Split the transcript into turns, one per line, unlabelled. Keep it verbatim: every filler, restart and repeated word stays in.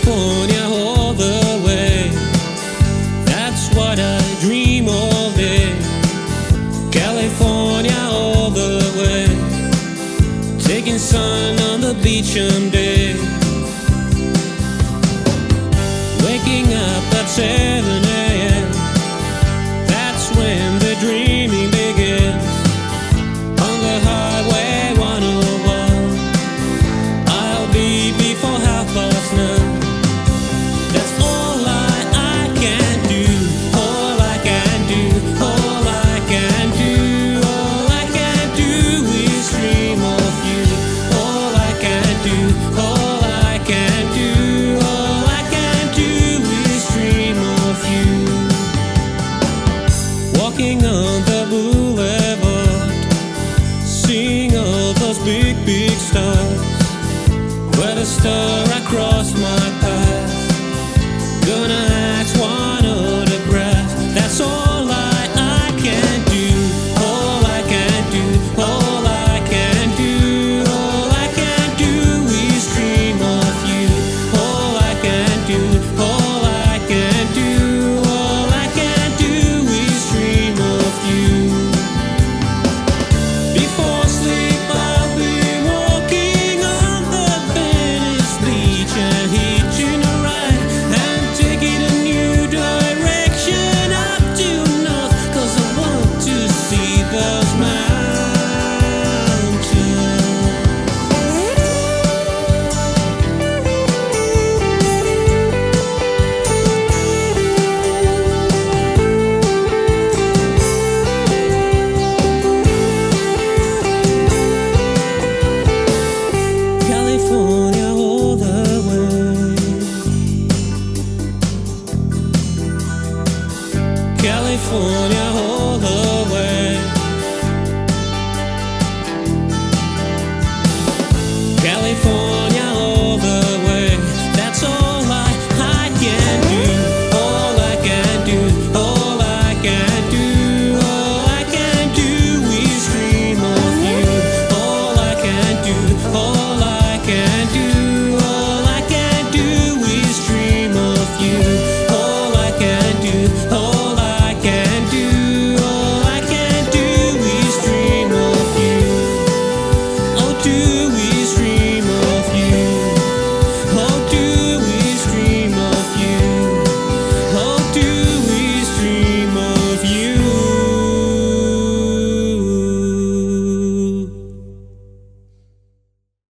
California all the way. That's what I dream all day. California all the way. Taking sun on the beach someday. Waking up at seven a.m. That's when the dreaming begins. On the highway one oh one, I'll be before half past nine. That's all I, I can do. All I can do. All I can do. All I can do is dream of you. All I can do. All I can do. All I can do is dream of you. Walking on the boulevard, seeing all those big, big stars. Where the star across my path.